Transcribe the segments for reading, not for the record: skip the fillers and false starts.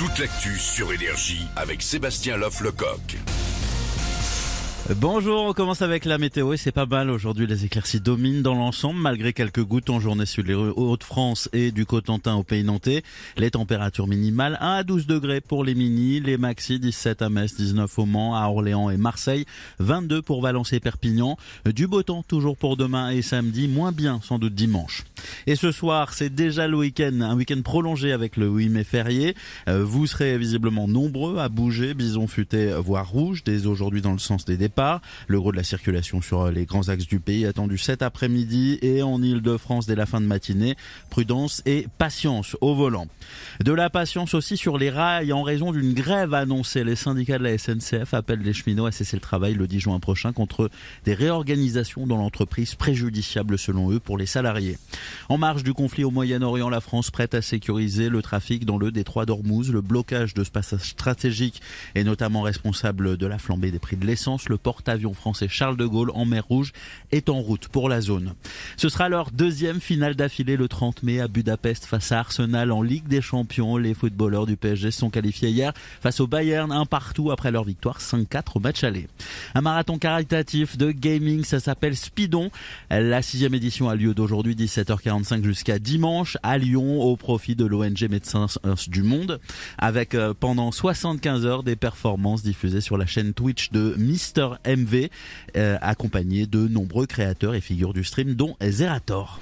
Toute l'actu sur Énergie avec Sébastien Loff-Lecoq. Bonjour, on commence avec la météo et c'est pas mal. Aujourd'hui, les éclaircies dominent dans l'ensemble malgré quelques gouttes en journée sur les Hauts-de-France et du Cotentin au Pays Nantais. Les températures minimales 1 à 12 degrés pour les mini, les maxi 17 à Metz, 19 au Mans, à Orléans et Marseille, 22 pour Valence et Perpignan. Du beau temps toujours pour demain et samedi, moins bien sans doute dimanche. Et ce soir, c'est déjà le week-end, un week-end prolongé avec le 8 mai férié. Vous serez visiblement nombreux à bouger, bison futé voire rouge dès aujourd'hui dans le sens des départs. Le gros de la circulation sur les grands axes du pays attendu cet après-midi et en Ile-de-France dès la fin de matinée. Prudence et patience au volant. De la patience aussi sur les rails en raison d'une grève annoncée. Les syndicats de la SNCF appellent les cheminots à cesser le travail le 10 juin prochain contre des réorganisations dans l'entreprise préjudiciables selon eux pour les salariés. En marge du conflit au Moyen-Orient, la France prête à sécuriser le trafic dans le détroit d'Ormuz. Le blocage de ce passage stratégique est notamment responsable de la flambée des prix de l'essence. Le porte-avions français Charles de Gaulle en mer Rouge est en route pour la zone. Ce sera leur deuxième finale d'affilée le 30 mai à Budapest face à Arsenal en Ligue des Champions. Les footballeurs du PSG se sont qualifiés hier face au Bayern 1-1 après leur victoire 5-4 au match aller. Un marathon caritatif de gaming, ça s'appelle Speedon. La 6e édition a lieu d'aujourd'hui 17h45 jusqu'à dimanche à Lyon au profit de l'ONG Médecins du Monde avec pendant 75 heures des performances diffusées sur la chaîne Twitch de Mister MV, accompagné de nombreux créateurs et figures du stream dont Zerator.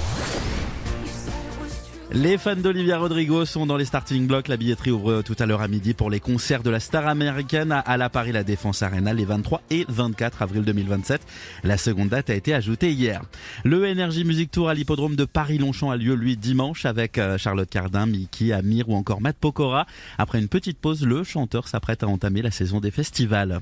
Les fans d'Olivia Rodrigo sont dans les starting blocks. La billetterie ouvre tout à l'heure à midi pour les concerts de la star américaine à la Paris La Défense Arena les 23 et 24 avril 2027. La seconde date a été ajoutée hier. Le Energy Music Tour à l'hippodrome de Paris-Longchamp a lieu lui dimanche avec Charlotte Cardin, Mickey, Amir ou encore Matt Pokora. Après une petite pause, le chanteur s'apprête à entamer la saison des festivals.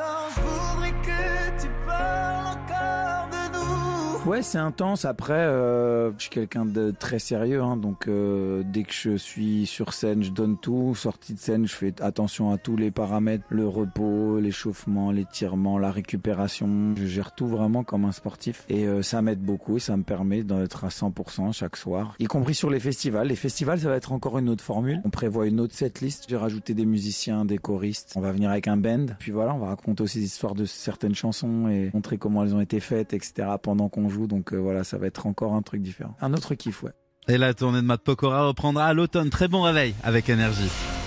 Ouais, c'est intense. Après, je suis quelqu'un de très sérieux, donc dès que je suis sur scène, je donne tout. Sortie de scène, je fais attention à tous les paramètres, le repos, l'échauffement, l'étirement, la récupération. Je gère tout vraiment comme un sportif et ça m'aide beaucoup et ça me permet d'être à 100% chaque soir, y compris sur les festivals. Les festivals, ça va être encore une autre formule. On prévoit une autre setlist. J'ai rajouté des musiciens, des choristes. On va venir avec un band. Puis voilà, on va raconter aussi des histoires de certaines chansons et montrer comment elles ont été faites, etc. pendant qu'on joue. Donc voilà, ça va être encore un truc différent. Un autre kiff, ouais. Et la tournée de Matt Pokora reprendra à l'automne. Très bon réveil avec Énergie.